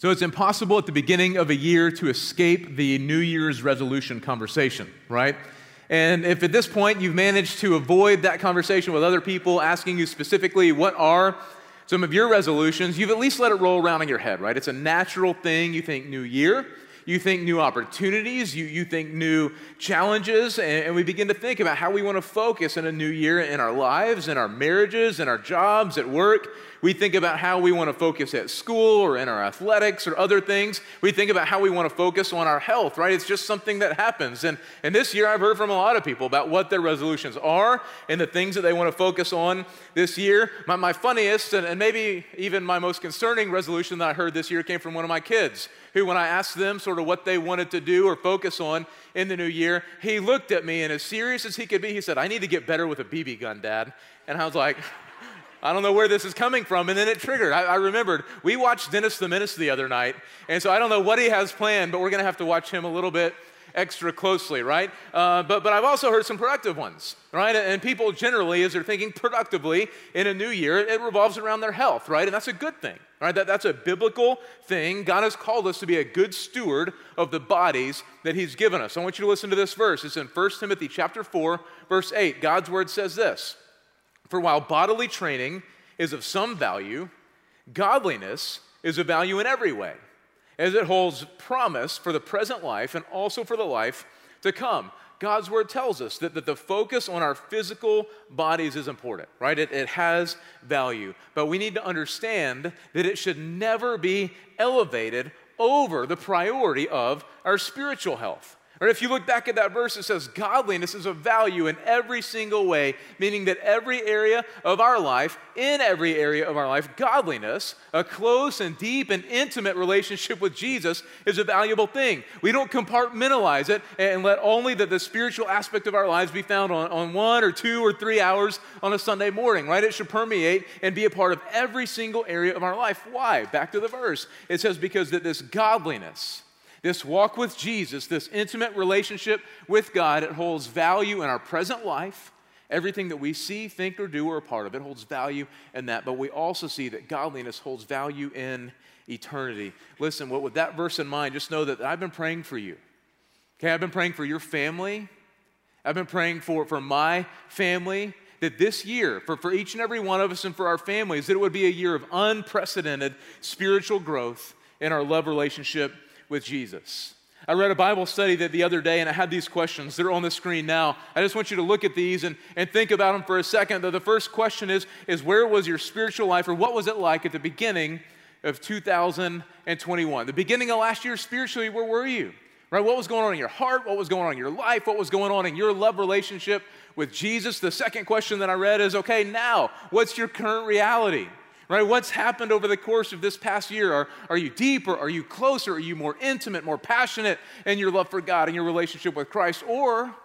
So it's impossible at the beginning of a year to escape the New Year's resolution conversation, right? And if at this point you've managed to avoid that conversation with other people asking you specifically what are some of your resolutions, you've at least let it roll around in your head, right? It's a natural thing. You think new year, you think new opportunities, you think new challenges, and we begin to think about how we want to focus in a new year in our lives, in our marriages, in our jobs, at work. We think about how we want to focus at school or in our athletics or other things. We think about how we want to focus on our health, right? It's just something that happens. And this year I've heard from a lot of people about what their resolutions are and the things that they want to focus on this year. My funniest and maybe even my most concerning resolution that I heard this year came from one of my kids, who when I asked them sort of what they wanted to do or focus on in the new year, he looked at me and as serious as he could be, he said, "I need to get better with a BB gun, Dad." And I was like, I don't know where this is coming from. And then it triggered. I remembered, we watched Dennis the Menace the other night. And so I don't know what he has planned, but we're going to have to watch him a little bit extra closely, right? But I've also heard some productive ones, right? And people generally, as they're thinking productively in a new year, it revolves around their health, right? And that's a good thing, right? That's a biblical thing. God has called us to be a good steward of the bodies that he's given us. I want you to listen to this verse. It's in 1 Timothy chapter 4, verse 8. God's word says this: "For while bodily training is of some value, godliness is of value in every way, as it holds promise for the present life and also for the life to come." God's word tells us that the focus on our physical bodies is important, right? It has value. But we need to understand that it should never be elevated over the priority of our spiritual health. Or if you look back at that verse, it says godliness is of value in every single way, meaning that every area of our life, in every area of our life, godliness, a close and deep and intimate relationship with Jesus is a valuable thing. We don't compartmentalize it and let only the spiritual aspect of our lives be found on 1 or 2 or 3 hours on a Sunday morning, right? It should permeate and be a part of every single area of our life. Why? Back to the verse. It says because that this godliness, this walk with Jesus, this intimate relationship with God, it holds value in our present life. Everything that we see, think, or do are a part of it holds value in that. But we also see that godliness holds value in eternity. Listen, with that verse in mind, just know that I've been praying for you. Okay, I've been praying for your family. I've been praying for my family, that this year, for each and every one of us and for our families, that it would be a year of unprecedented spiritual growth in our love relationship with Jesus. I read a Bible study the other day, and it had these questions. They're on the screen now. I just want you to look at these and think about them for a second. The first question is where was your spiritual life, or what was it like at the beginning of 2021? The beginning of last year, spiritually, where were you? Right? What was going on in your heart? What was going on in your life? What was going on in your love relationship with Jesus? The second question that I read is, okay, now, what's your current reality? Right? What's happened over the course of this past year? Are you deeper? Are you closer? Are you more intimate, more passionate in your love for God and your relationship with Christ? Or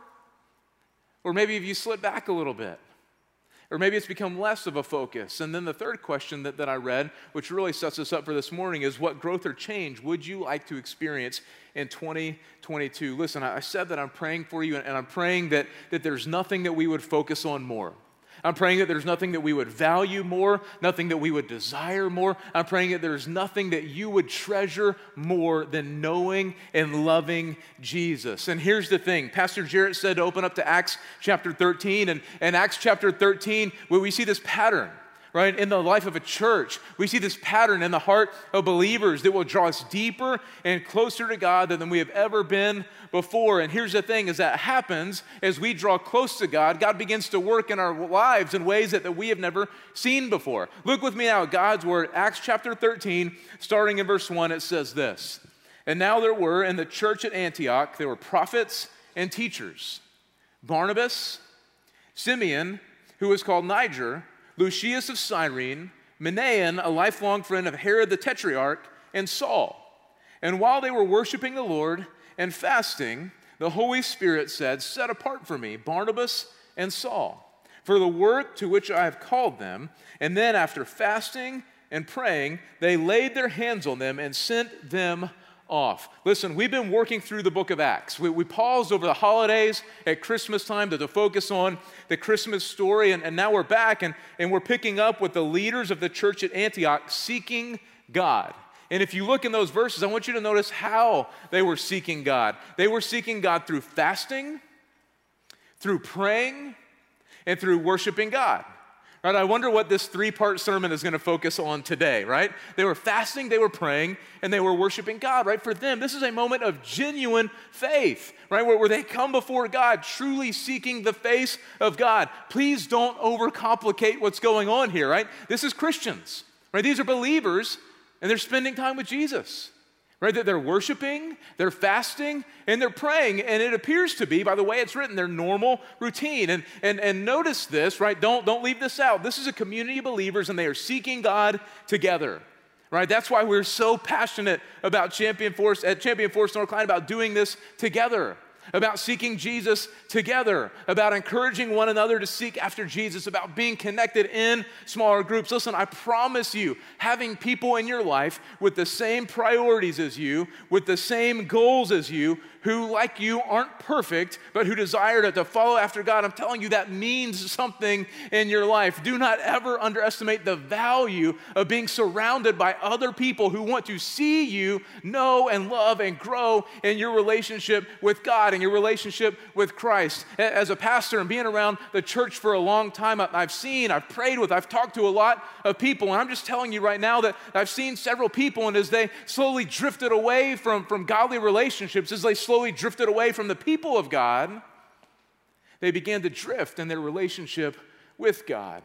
maybe have you slipped back a little bit? Or maybe it's become less of a focus. And then the third question that I read, which really sets us up for this morning, is what growth or change would you like to experience in 2022? Listen, I said that I'm praying for you, and I'm praying that there's nothing that we would focus on more. I'm praying that there's nothing that we would value more, nothing that we would desire more. I'm praying that there's nothing that you would treasure more than knowing and loving Jesus. And here's the thing. Pastor Jarrett said to open up to Acts chapter 13. And in Acts chapter 13, where we see this pattern, right, in the life of a church. We see this pattern in the heart of believers that will draw us deeper and closer to God than we have ever been before. And here's the thing, as that happens, as we draw close to God, God begins to work in our lives in ways that we have never seen before. Look with me now at God's word, Acts chapter 13, starting in verse 1, it says this: "And now there were in the church at Antioch, there were prophets and teachers, Barnabas, Simeon, who was called Niger, Lucius of Cyrene, Manaen, a lifelong friend of Herod the Tetrarch, and Saul. And while they were worshiping the Lord and fasting, the Holy Spirit said, 'Set apart for me Barnabas and Saul for the work to which I have called them.' And then after fasting and praying, they laid their hands on them and sent them off." Listen, we've been working through the book of Acts. We paused over the holidays at Christmas time to focus on the Christmas story, and now we're back, and we're picking up with the leaders of the church at Antioch seeking God And if you look in those verses, I want you to notice how they were seeking God. They were seeking God through fasting, through praying, and through worshiping God. Right? I wonder what this three-part sermon is going to focus on today, right? They were fasting, they were praying, and they were worshiping God, right? For them, this is a moment of genuine faith, right? Where they come before God, truly seeking the face of God. Please don't overcomplicate what's going on here, right? This is Christians, right? These are believers, and they're spending time with Jesus. Right, that they're worshiping, they're fasting, and they're praying, and it appears to be, by the way it's written, their normal routine. And notice this, right? Don't leave this out. This is a community of believers, and they are seeking God together. Right? That's why we're so passionate about Champion Force North Carolina, about doing this together, about seeking Jesus together, about encouraging one another to seek after Jesus, about being connected in smaller groups. Listen, I promise you, having people in your life with the same priorities as you, with the same goals as you, who, like you, aren't perfect, but who desire to follow after God, I'm telling you, that means something in your life. Do not ever underestimate the value of being surrounded by other people who want to see you know and love and grow in your relationship with God and your relationship with Christ. As a pastor and being around the church for a long time, I've seen, I've prayed with, I've talked to a lot of people, and I'm just telling you right now that I've seen several people, and as they slowly drifted away from godly relationships, as they slowly drifted away from the people of God, they began to drift in their relationship with God.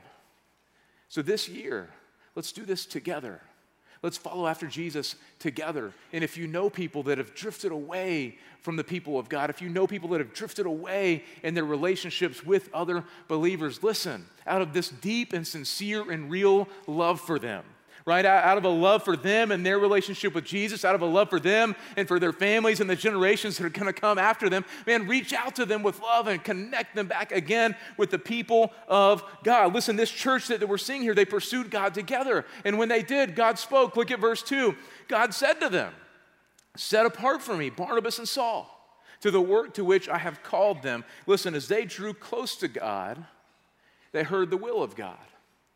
So this year, let's do this together. Let's follow after Jesus together. And if you know people that have drifted away from the people of God, if you know people that have drifted away in their relationships with other believers, listen, out of this deep and sincere and real love for them, right? Out of a love for them and their relationship with Jesus, out of a love for them and for their families and the generations that are going to come after them, man, reach out to them with love and connect them back again with the people of God. Listen, this church that we're seeing here, they pursued God together. And when they did, God spoke. Look at verse 2. God said to them, "Set apart for me Barnabas and Saul to the work to which I have called them." Listen, as they drew close to God, they heard the will of God.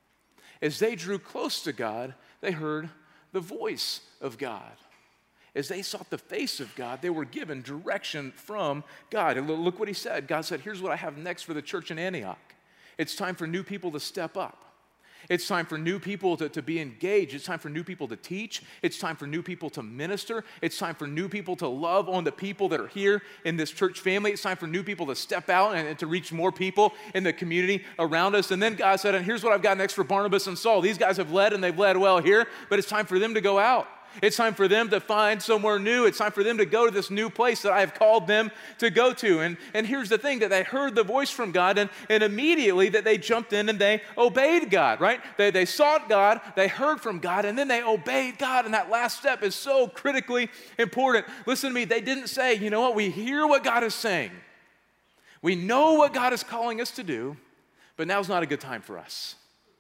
As they drew close to God, they heard the voice of God. As they sought the face of God, they were given direction from God. And look what he said. God said, "Here's what I have next for the church in Antioch. It's time for new people to step up. It's time for new people to be engaged. It's time for new people to teach. It's time for new people to minister. It's time for new people to love on the people that are here in this church family. It's time for new people to step out and to reach more people in the community around us." And then God said, "And here's what I've got next for Barnabas and Saul. These guys have led, and they've led well here, but it's time for them to go out. It's time for them to find somewhere new. It's time for them to go to this new place that I have called them to go to." And here's the thing, that they heard the voice from God, and immediately that they jumped in and they obeyed God, right? They sought God, they heard from God, and then they obeyed God. And that last step is so critically important. Listen to me, they didn't say, "You know what, we hear what God is saying. We know what God is calling us to do, but now's not a good time for us."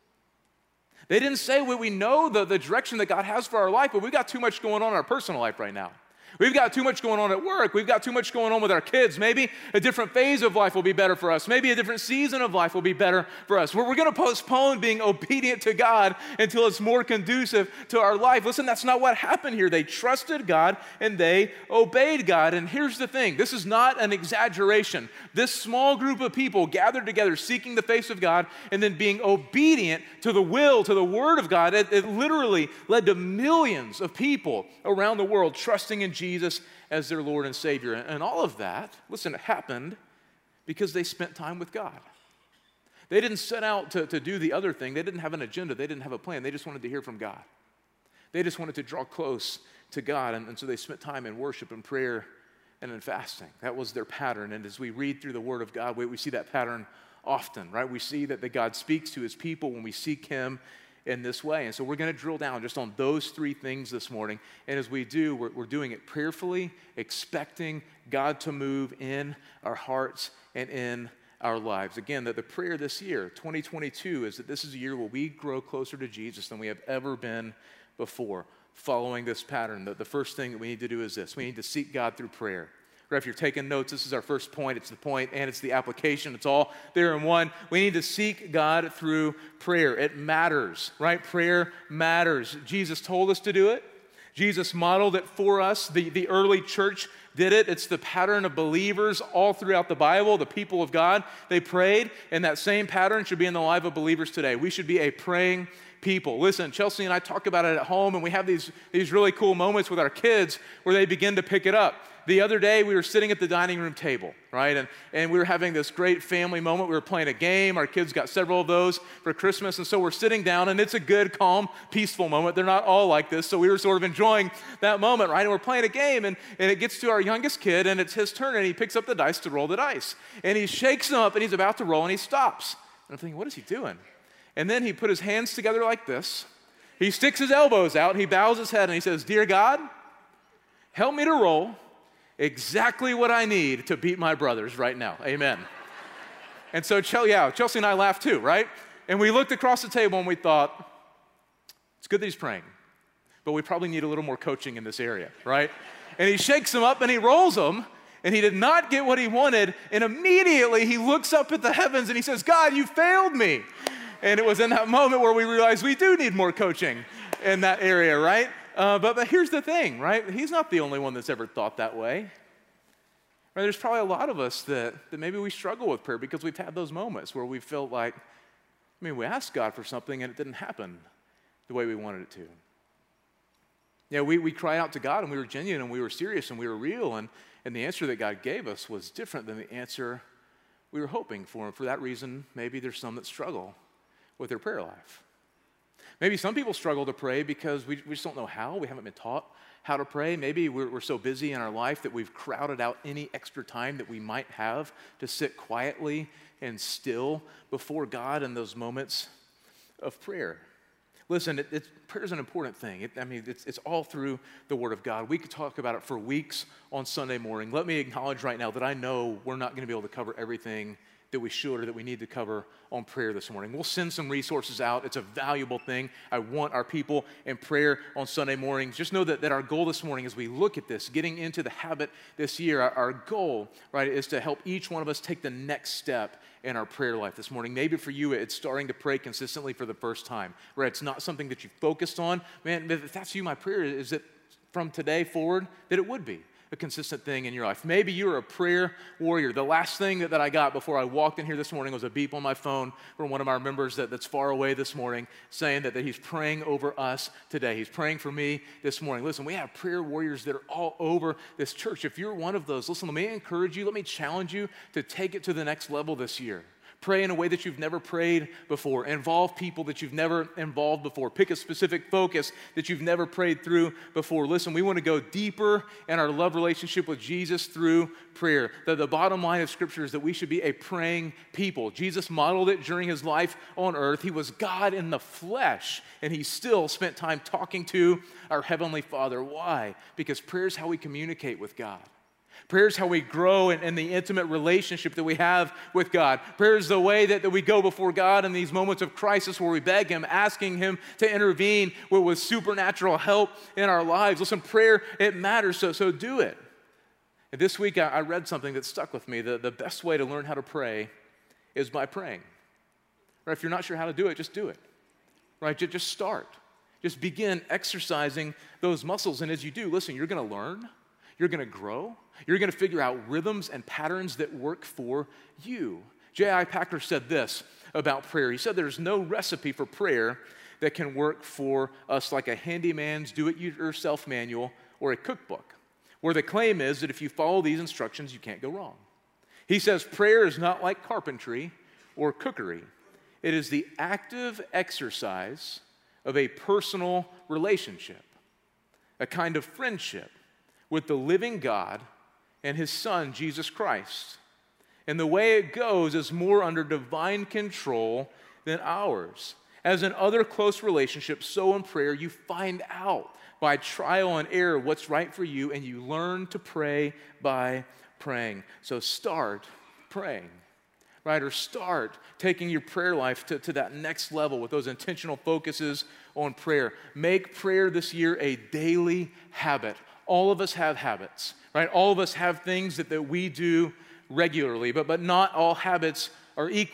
They didn't say, "Well, we know the direction that God has for our life, but we've got too much going on in our personal life right now. We've got too much going on at work. We've got too much going on with our kids. Maybe a different phase of life will be better for us. Maybe a different season of life will be better for us. We're going to postpone being obedient to God until it's more conducive to our life." Listen, that's not what happened here. They trusted God and they obeyed God. And here's the thing. This is not an exaggeration. This small group of people gathered together seeking the face of God and then being obedient to the will, to the word of God. It literally led to millions of people around the world trusting in Jesus as their Lord and Savior. And all of that, listen, it happened because they spent time with God. They didn't set out to do the other thing. They didn't have an agenda. They didn't have a plan. They just wanted to hear from God. They just wanted to draw close to God. And so they spent time in worship and prayer and in fasting. That was their pattern. And as we read through the Word of God, we see that pattern often, right? We see that God speaks to His people when we seek Him in this way. And so we're going to drill down just on those three things this morning. And as we do, we're doing it prayerfully, expecting God to move in our hearts and in our lives. Again, that the prayer this year, 2022, is that this is a year where we grow closer to Jesus than we have ever been before, following this pattern. The first thing that we need to do is this. We need to seek God through prayer. Or if you're taking notes, this is our first point. It's the point and it's the application. It's all there in one. We need to seek God through prayer. It matters, right? Prayer matters. Jesus told us to do it. Jesus modeled it for us. The early church did it. It's the pattern of believers all throughout the Bible. The people of God, they prayed, and that same pattern should be in the life of believers today. We should be a praying people. Listen, Chelsea and I talk about it at home, and we have these really cool moments with our kids where they begin to pick it up. The other day, we were sitting at the dining room table, right? And we were having this great family moment. We were playing a game. Our kids got several of those for Christmas. And so we're sitting down, and it's a good, calm, peaceful moment. They're not all like this. So we were sort of enjoying that moment, right? And we're playing a game, and it gets to our youngest kid, and it's his turn, and he picks up the dice to roll the dice. And he shakes them up, and he's about to roll, and he stops. And I'm thinking, what is he doing? And then he put his hands together like this. He sticks his elbows out, and he bows his head, and he says, "Dear God, help me to roll exactly what I need to beat my brothers right now. Amen." And so, Chelsea and I laughed too, right? And we looked across the table and we thought, it's good that he's praying, but we probably need a little more coaching in this area, right? And he shakes them up and he rolls them, and he did not get what he wanted, and immediately he looks up at the heavens and he says, "God, you failed me." And it was in that moment where we realized we do need more coaching in that area, right? But here's the thing, right? He's not the only one that's ever thought that way. Right? There's probably a lot of us that maybe we struggle with prayer because we've had those moments where we felt like, we asked God for something and it didn't happen the way we wanted it to. Yeah, we cried out to God and we were genuine and we were serious and we were real, and the answer that God gave us was different than the answer we were hoping for. And for that reason, maybe there's some that struggle with their prayer life. Maybe some people struggle to pray because we just don't know how. We haven't been taught how to pray. Maybe we're so busy in our life that we've crowded out any extra time that we might have to sit quietly and still before God in those moments of prayer. Listen, prayer is an important thing. It's all through the Word of God. We could talk about it for weeks on Sunday morning. Let me acknowledge right now that I know we're not going to be able to cover everything that we should or that we need to cover on prayer this morning. We'll send some resources out. It's a valuable thing. I want our people in prayer on Sunday mornings. Just know that our goal this morning as we look at this, getting into the habit this year, our goal, right, is to help each one of us take the next step in our prayer life this morning. Maybe for you, it's starting to pray consistently for the first time, where it's not something that you focused on. Man, if that's you, my prayer is that from today forward, that it would be a consistent thing in your life. Maybe you're a prayer warrior. The last thing that I got before I walked in here this morning was a beep on my phone from one of our members that's far away this morning saying that he's praying over us today. He's praying for me this morning. Listen, we have prayer warriors that are all over this church. If you're one of those, listen, let me encourage you, let me challenge you to take it to the next level this year. Pray in a way that you've never prayed before. Involve people that you've never involved before. Pick a specific focus that you've never prayed through before. Listen, we want to go deeper in our love relationship with Jesus through prayer. The bottom line of Scripture is that we should be a praying people. Jesus modeled it during his life on earth. He was God in the flesh, and he still spent time talking to our Heavenly Father. Why? Because prayer is how we communicate with God. Prayer is how we grow in the intimate relationship that we have with God. Prayer is the way that we go before God in these moments of crisis where we beg him, asking him to intervene with supernatural help in our lives. Listen, prayer, it matters, so do it. And this week I read something that stuck with me. The best way to learn how to pray is by praying. Right? If you're not sure how to do it, just do it. Right? Just start. Just begin exercising those muscles. And as you do, listen, you're going to learn. You're going to grow. You're going to figure out rhythms and patterns that work for you. J.I. Packer said this about prayer. He said there's no recipe for prayer that can work for us like a handyman's do-it-yourself manual or a cookbook, where the claim is that if you follow these instructions, you can't go wrong. He says prayer is not like carpentry or cookery. It is the active exercise of a personal relationship, a kind of friendship with the living God and his Son, Jesus Christ. And the way it goes is more under divine control than ours. As in other close relationships, so in prayer, you find out by trial and error what's right for you, and you learn to pray by praying. So start praying, right? Or start taking your prayer life to that next level with those intentional focuses on prayer. Make prayer this year a daily habit. All of us have habits, right? All of us have things that we do regularly, but not all habits are equal.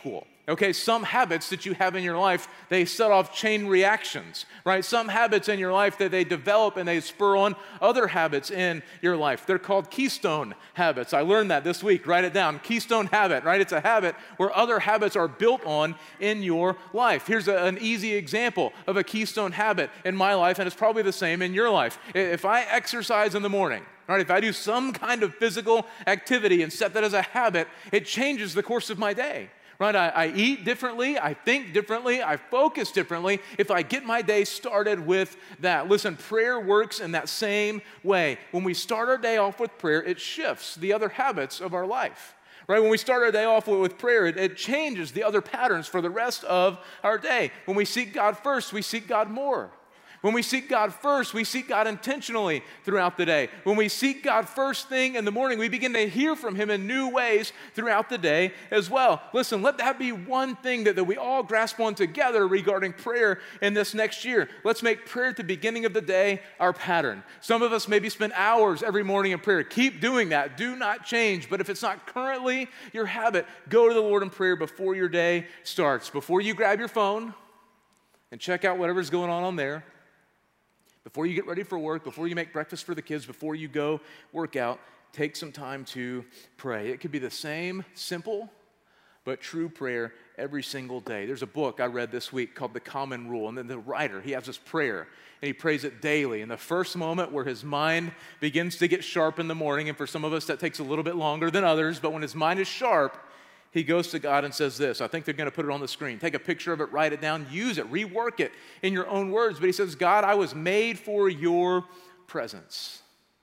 Okay, some habits that you have in your life, they set off chain reactions, right? Some habits in your life that they develop and they spur on other habits in your life. They're called keystone habits. I learned that this week. Write it down. Keystone habit, right? It's a habit where other habits are built on in your life. Here's an easy example of a keystone habit in my life, and it's probably the same in your life. If I exercise in the morning, right, if I do some kind of physical activity and set that as a habit, it changes the course of my day. Right, I eat differently, I think differently, I focus differently if I get my day started with that. Listen, prayer works in that same way. When we start our day off with prayer, it shifts the other habits of our life. Right, when we start our day off with prayer, it changes the other patterns for the rest of our day. When we seek God first, we seek God more. When we seek God first, we seek God intentionally throughout the day. When we seek God first thing in the morning, we begin to hear from Him in new ways throughout the day as well. Listen, let that be one thing that we all grasp on together regarding prayer in this next year. Let's make prayer at the beginning of the day our pattern. Some of us maybe spend hours every morning in prayer. Keep doing that. Do not change. But if it's not currently your habit, go to the Lord in prayer before your day starts. Before you grab your phone and check out whatever's going on there. Before you get ready for work, before you make breakfast for the kids, before you go work out, take some time to pray. It could be the same simple but true prayer every single day. There's a book I read this week called The Common Rule, and then the writer, he has this prayer, and he prays it daily. In the first moment where his mind begins to get sharp in the morning, and for some of us that takes a little bit longer than others, but when his mind is sharp, he goes to God and says this. I think they're going to put it on the screen. Take a picture of it, write it down, use it, rework it in your own words. But he says, God, I was made for your presence.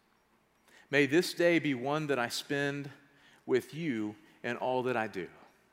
May this day be one that I spend with you in all that I do.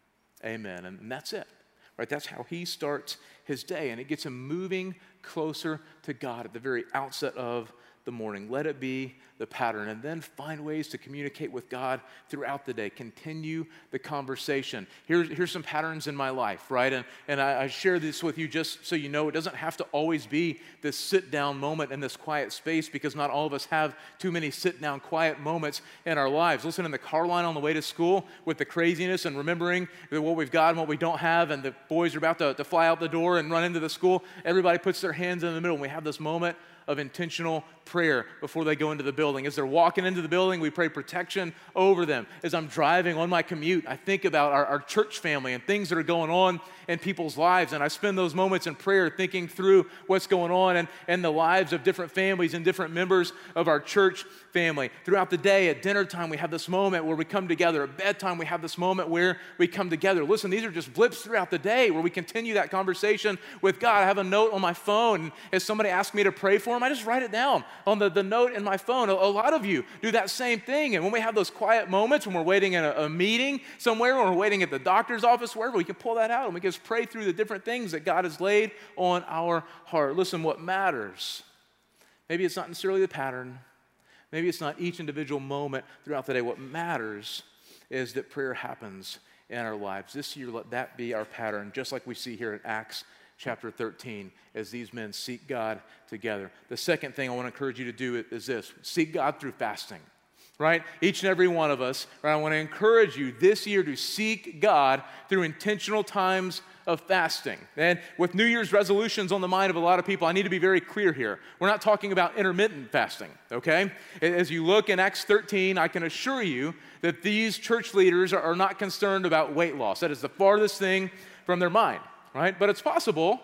Amen. And that's it. Right? That's how he starts his day. And it gets him moving closer to God at the very outset of the morning. Let it be the pattern, and then find ways to communicate with God throughout the day. Continue the conversation. Here's some patterns in my life, right? And I share this with you just so you know it doesn't have to always be this sit-down moment in this quiet space, because not all of us have too many sit-down quiet moments in our lives. Listen, in the car line on the way to school with the craziness and remembering what we've got and what we don't have, and the boys are about to fly out the door and run into the school, everybody puts their hands in the middle, and we have this moment of intentional prayer before they go into the building. As they're walking into the building, we pray protection over them. As I'm driving on my commute, I think about our church family and things that are going on in people's lives, and I spend those moments in prayer thinking through what's going on and the lives of different families and different members of our church family. Throughout the day, at dinner time, we have this moment where we come together. At bedtime, we have this moment where we come together. Listen, these are just blips throughout the day where we continue that conversation with God. I have a note on my phone. If somebody asks me to pray for them, I just write it down on the note in my phone. A lot of you do that same thing. And when we have those quiet moments, when we're waiting in a meeting somewhere, when we're waiting at the doctor's office, wherever, we can pull that out and we can just pray through the different things that God has laid on our heart. Listen, what matters, maybe it's not necessarily the pattern. Maybe it's not each individual moment throughout the day. What matters is that prayer happens in our lives. This year, let that be our pattern, just like we see here in Acts chapter 13, as these men seek God together. The second thing I want to encourage you to do is this: seek God through fasting, right? Each and every one of us, right? I want to encourage you this year to seek God through intentional times of fasting. And with New Year's resolutions on the mind of a lot of people, I need to be very clear here. We're not talking about intermittent fasting, okay? As you look in Acts 13, I can assure you that these church leaders are not concerned about weight loss. That is the farthest thing from their mind. Right? But it's possible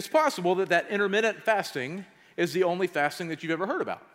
that intermittent fasting is the only fasting that you've ever heard about,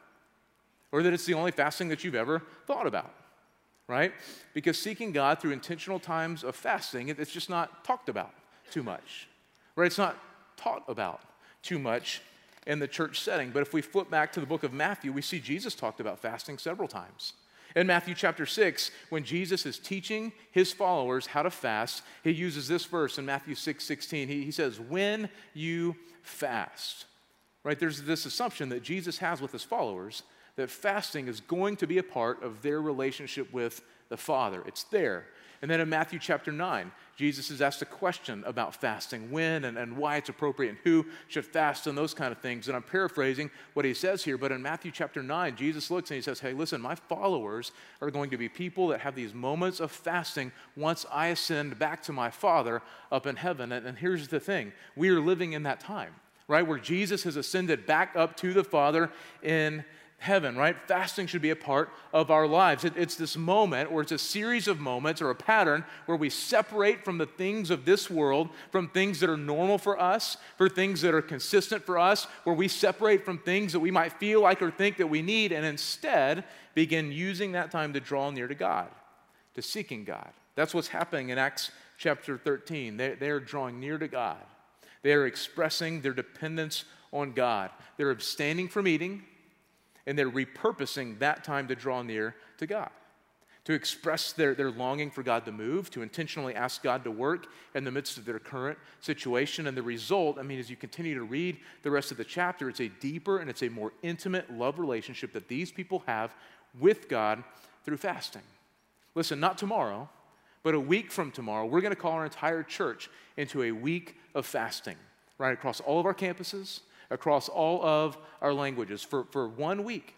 or that it's the only fasting that you've ever thought about, right? Because seeking God through intentional times of fasting, it's just not talked about too much, right? It's not taught about too much in the church setting. But if we flip back to the book of Matthew, we see Jesus talked about fasting several times. In Matthew chapter 6, when Jesus is teaching his followers how to fast, he uses this verse in Matthew 6:16. He says, when you fast, right? There's this assumption that Jesus has with his followers that fasting is going to be a part of their relationship with the Father. It's there. And then in Matthew chapter 9, Jesus is asked a question about fasting, when and why it's appropriate, and who should fast, and those kind of things. And I'm paraphrasing what he says here, but in Matthew chapter 9, Jesus looks and he says, hey, listen, my followers are going to be people that have these moments of fasting once I ascend back to my Father up in heaven. And here's the thing. We are living in that time, right, where Jesus has ascended back up to the Father in heaven, right? Fasting should be a part of our lives. It's this moment, or it's a series of moments or a pattern where we separate from the things of this world, from things that are normal for us, for things that are consistent for us, where we separate from things that we might feel like or think that we need, and instead begin using that time to draw near to God, to seeking God. That's what's happening in Acts chapter 13. They are drawing near to God. They are expressing their dependence on God. They're abstaining from eating, and they're repurposing that time to draw near to God, to express their longing for God to move, to intentionally ask God to work in the midst of their current situation. And the result, as you continue to read the rest of the chapter, it's a deeper and it's a more intimate love relationship that these people have with God through fasting. Listen, not tomorrow, but a week from tomorrow, we're going to call our entire church into a week of fasting, right, across all of our campuses, across all of our languages, for 1 week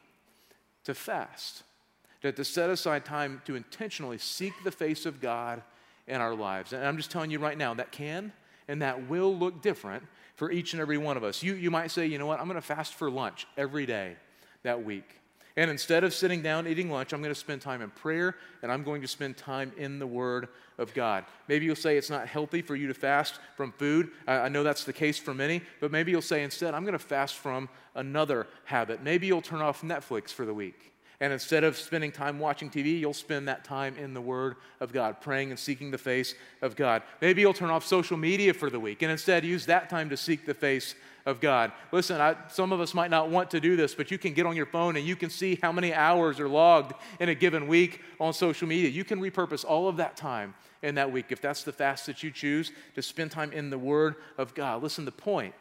to fast, to set aside time to intentionally seek the face of God in our lives. And I'm just telling you right now, that can and that will look different for each and every one of us. You might say, you know what, I'm going to fast for lunch every day that week. And instead of sitting down eating lunch, I'm going to spend time in prayer, and I'm going to spend time in the Word of God. Maybe you'll say it's not healthy for you to fast from food. I know that's the case for many, but maybe you'll say instead, I'm going to fast from another habit. Maybe you'll turn off Netflix for the week. And instead of spending time watching TV, you'll spend that time in the Word of God, praying and seeking the face of God. Maybe you'll turn off social media for the week and instead use that time to seek the face of God. Listen, some of us might not want to do this, but you can get on your phone and you can see how many hours are logged in a given week on social media. You can repurpose all of that time in that week, if that's the fast that you choose, to spend time in the Word of God. Listen, the point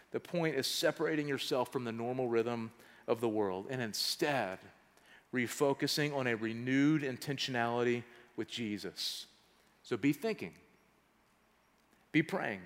is separating yourself from the normal rhythm of the world and instead refocusing on a renewed intentionality with Jesus. So be thinking, be praying.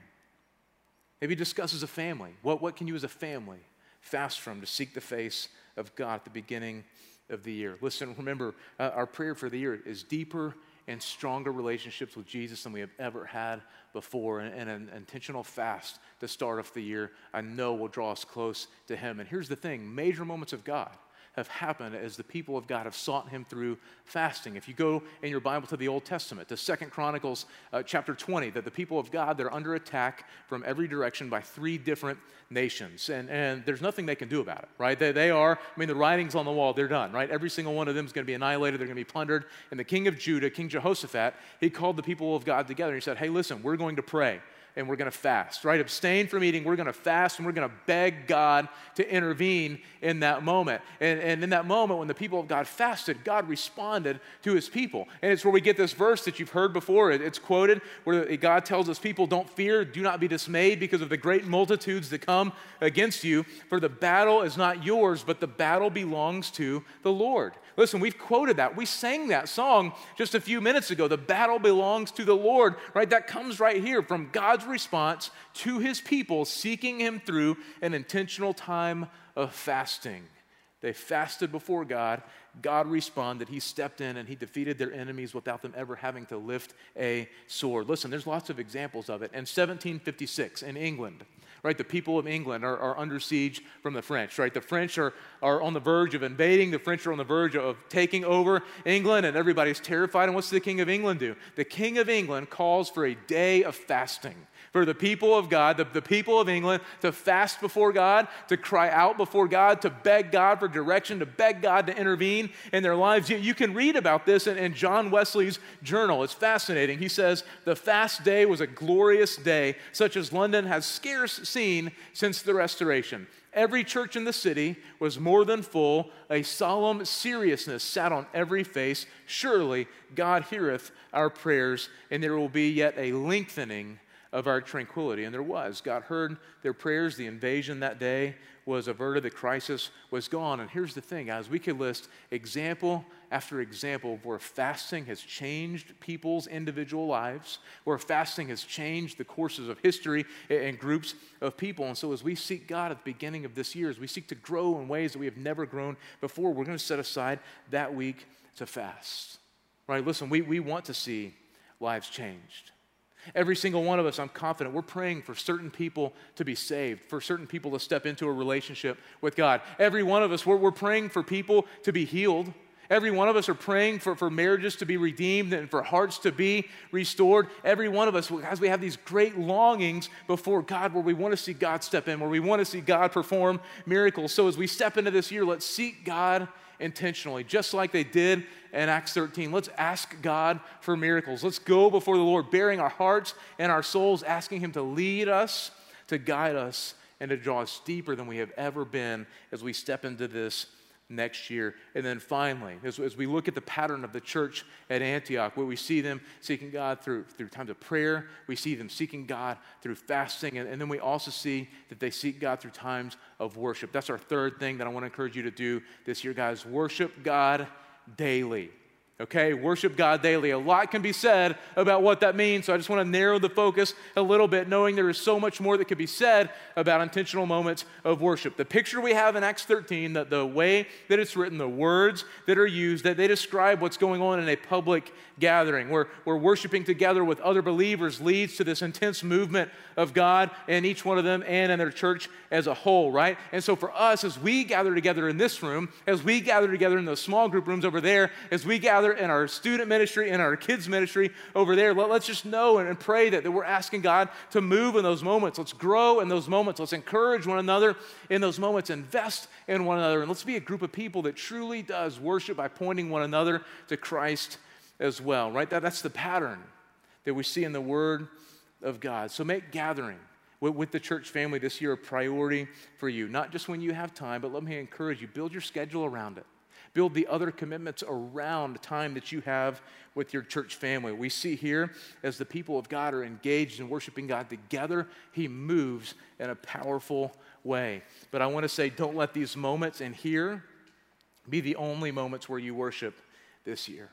Maybe discuss as a family. What can you as a family fast from to seek the face of God at the beginning of the year? Listen, remember, our prayer for the year is deeper and stronger relationships with Jesus than we have ever had before. And an intentional fast to start off the year, I know will draw us close to Him. And here's the thing, major moments of God have happened as the people of God have sought Him through fasting. If you go in your Bible to the Old Testament, to 2 Chronicles chapter 20, that the people of God, they're under attack from every direction by 3 different nations. And there's nothing they can do about it, right? They are, the writing's on the wall, they're done, right? Every single one of them is going to be annihilated, they're going to be plundered. And the king of Judah, King Jehoshaphat, he called the people of God together and he said, hey, listen, we're going to pray. And we're going to fast, right? Abstain from eating. We're going to fast, and we're going to beg God to intervene in that moment. And in that moment, when the people of God fasted, God responded to His people. And it's where we get this verse that you've heard before. It's quoted where God tells His people, don't fear, do not be dismayed because of the great multitudes that come against you. For the battle is not yours, but the battle belongs to the Lord. Listen, we've quoted that. We sang that song just a few minutes ago. The battle belongs to the Lord, right? That comes right here from God's response to His people seeking Him through an intentional time of fasting. They fasted before God. God responded. He stepped in and He defeated their enemies without them ever having to lift a sword. Listen, there's lots of examples of it. In 1756 in England, right, the people of England are under siege from the French, right? The French are on the verge of invading. The French are on the verge of taking over England, and everybody's terrified. And what's the King of England do? The King of England calls for a day of fasting for the people of God, the people of England, to fast before God, to cry out before God, to beg God for direction, to beg God to intervene in their lives. You can read about this in John Wesley's journal. It's fascinating. He says, the fast day was a glorious day, such as London has scarce seen since the Restoration. Every church in the city was more than full. A solemn seriousness sat on every face. Surely God heareth our prayers, and there will be yet a lengthening of our tranquility. And there was. God heard their prayers. The invasion that day was averted. The crisis was gone. And here's the thing, guys. We could list example after example of where fasting has changed people's individual lives, where fasting has changed the courses of history and groups of people. And so as we seek God at the beginning of this year, as we seek to grow in ways that we have never grown before, we're going to set aside that week to fast. Right? Listen, we want to see lives changed. Every single one of us, I'm confident, we're praying for certain people to be saved, for certain people to step into a relationship with God. Every one of us, we're praying for people to be healed. Every one of us are praying for marriages to be redeemed and for hearts to be restored. Every one of us, as we have these great longings before God, where we want to see God step in, where we want to see God perform miracles. So as we step into this year, let's seek God intentionally, just like they did in Acts 13. Let's ask God for miracles. Let's go before the Lord, bearing our hearts and our souls, asking Him to lead us, to guide us, and to draw us deeper than we have ever been as we step into this next year. And then finally, as we look at the pattern of the church at Antioch, where we see them seeking God through times of prayer, we see them seeking God through fasting, and then we also see that they seek God through times of worship. That's our third thing that I want to encourage you to do this year, guys. Worship God daily. Okay, worship God daily. A lot can be said about what that means, so I just want to narrow the focus a little bit, knowing there is so much more that could be said about intentional moments of worship. The picture we have in Acts 13, that the way that it's written, the words that are used, that they describe what's going on in a public gathering, where worshiping together with other believers leads to this intense movement of God in each one of them and in their church as a whole, right? And so for us, as we gather together in this room, as we gather together in those small group rooms over there, as we gather in our student ministry, in our kids ministry over there, let's just know and pray that we're asking God to move in those moments. Let's grow in those moments. Let's encourage one another in those moments, invest in one another, and let's be a group of people that truly does worship by pointing one another to Christ as well, right? That's the pattern that we see in the Word of God. So make gathering with the church family this year a priority for you, not just when you have time, but let me encourage you, build your schedule around it. Build the other commitments around the time that you have with your church family. We see here, as the people of God are engaged in worshiping God together, He moves in a powerful way. But I want to say, don't let these moments in here be the only moments where you worship this year.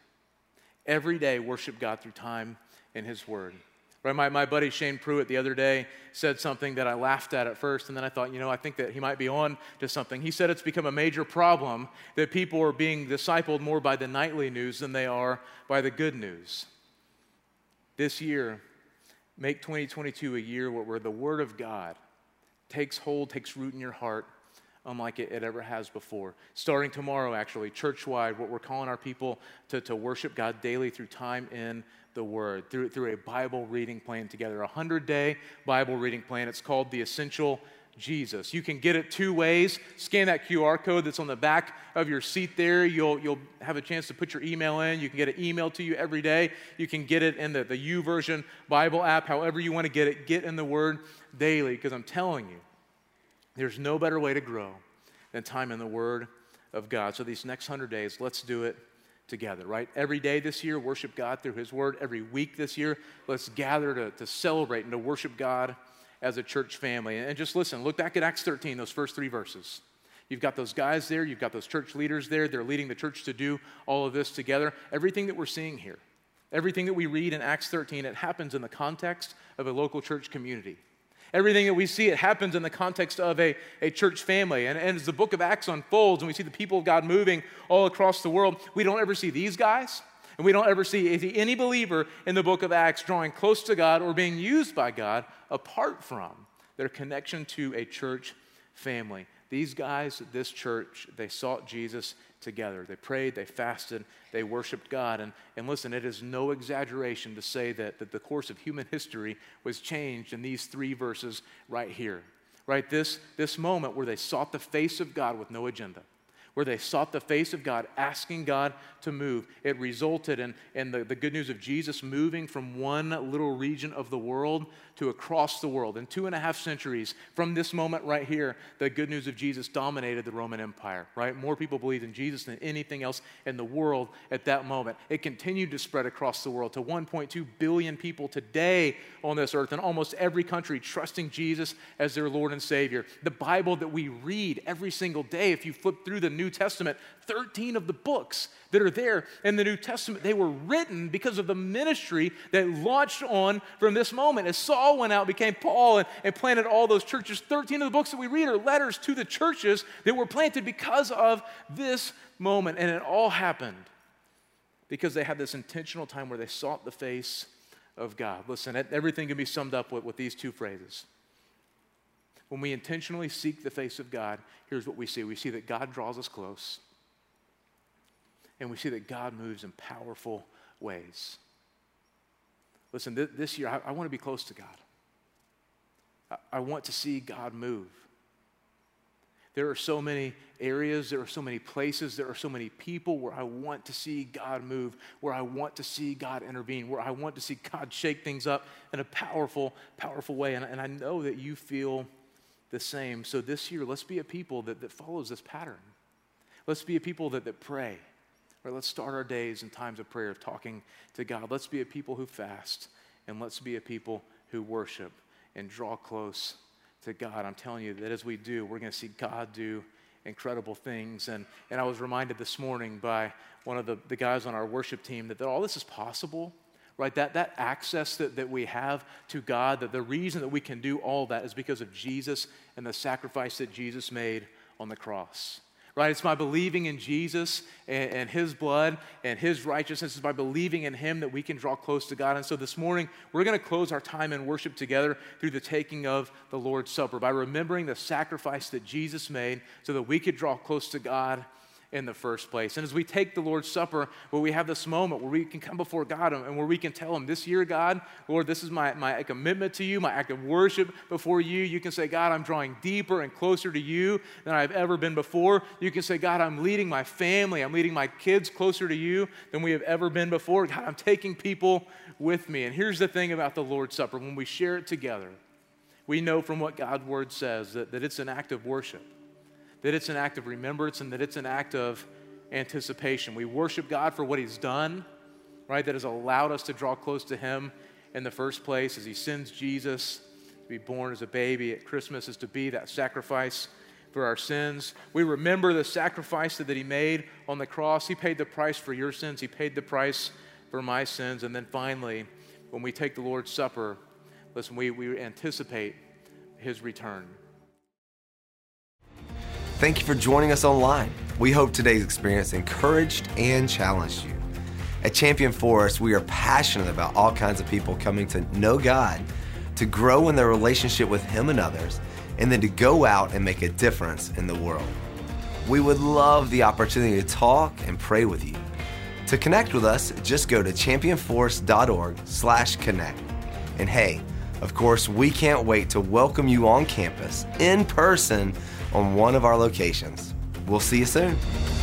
Every day, worship God through time in His Word. Right, my buddy Shane Pruitt the other day said something that I laughed at first, and then I thought, I think that he might be on to something. He said it's become a major problem that people are being discipled more by the nightly news than they are by the good news. This year, make 2022 a year where the Word of God takes hold, takes root in your heart, unlike it ever has before. Starting tomorrow, actually, church-wide, what we're calling our people to worship God daily through time in the Word, through a Bible reading plan together, a 100-day Bible reading plan. It's called The Essential Jesus. You can get it two ways. Scan that QR code that's on the back of your seat there. You'll have a chance to put your email in. You can get it emailed to you every day. You can get it in the YouVersion Bible app. However you want to get it, get in the Word daily, because I'm telling you, there's no better way to grow than time in the Word of God. So these next 100 days, let's do it together, right? Every day this year, worship God through His Word. Every week this year, let's gather to celebrate and to worship God as a church family. And just listen, look back at Acts 13, those first 3 verses. You've got those guys there. You've got those church leaders there. They're leading the church to do all of this together. Everything that we're seeing here, everything that we read in Acts 13, it happens in the context of a local church community. Everything that we see, it happens in the context of a church family. And as the book of Acts unfolds and we see the people of God moving all across the world, we don't ever see these guys, and we don't ever see any believer in the book of Acts drawing close to God or being used by God apart from their connection to a church family. These guys, this church, they sought Jesus together. They prayed, they fasted, they worshiped God. And listen, it is no exaggeration to say that the course of human history was changed in these 3 verses right here. Right? This moment where they sought the face of God with no agenda, where they sought the face of God, asking God to move. It resulted in the good news of Jesus moving from one little region of the world to across the world. In 2.5 centuries, from this moment right here, the good news of Jesus dominated the Roman Empire, right? More people believed in Jesus than anything else in the world at that moment. It continued to spread across the world to 1.2 billion people today on this earth, in almost every country, trusting Jesus as their Lord and Savior. The Bible that we read every single day, if you flip through the New Testament, 13 of the books that are there in the New Testament, they were written because of the ministry that launched on from this moment. As Saul went out, became Paul, and planted all those churches, 13 of the books that we read are letters to the churches that were planted because of this moment. And it all happened because they had this intentional time where they sought the face of God. Listen, everything can be summed up with these two phrases. When we intentionally seek the face of God, here's what we see. We see that God draws us close, and we see that God moves in powerful ways. Listen, this year, I want to be close to God. I want to see God move. There are so many areas, there are so many places, there are so many people where I want to see God move, where I want to see God intervene, where I want to see God shake things up in a powerful, powerful way. And I know that you feel the same. So this year, let's be a people that follows this pattern. Let's be a people that pray. Or let's start our days in times of prayer, of talking to God. Let's be a people who fast, and let's be a people who worship and draw close to God. I'm telling you that as we do, we're going to see God do incredible things. And I was reminded this morning by one of the guys on our worship team that all this is possible, right? That access that we have to God, that the reason that we can do all that is because of Jesus and the sacrifice that Jesus made on the cross. Right? It's by believing in Jesus and His blood and His righteousness. It's by believing in Him that we can draw close to God. And so this morning, we're going to close our time in worship together through the taking of the Lord's Supper, by remembering the sacrifice that Jesus made so that we could draw close to God in the first place. And as we take the Lord's Supper, where we have this moment where we can come before God and where we can tell Him, this year, God, Lord, this is my commitment to You, my act of worship before You. You can say, God, I'm drawing deeper and closer to You than I've ever been before. You can say, God, I'm leading my family, I'm leading my kids closer to You than we have ever been before. God, I'm taking people with me. And here's the thing about the Lord's Supper. When we share it together, we know from what God's Word says that it's an act of worship, that it's an act of remembrance, and that it's an act of anticipation. We worship God for what He's done, right, that has allowed us to draw close to Him in the first place, as He sends Jesus to be born as a baby at Christmas, is to be that sacrifice for our sins. We remember the sacrifice that He made on the cross. He paid the price for your sins. He paid the price for my sins. And then finally, when we take the Lord's Supper, listen, we anticipate His return. Thank you for joining us online. We hope today's experience encouraged and challenged you. At Champion Forest, we are passionate about all kinds of people coming to know God, to grow in their relationship with Him and others, and then to go out and make a difference in the world. We would love the opportunity to talk and pray with you. To connect with us, just go to championforest.org/connect. And hey, of course, we can't wait to welcome you on campus in person on one of our locations. We'll see you soon.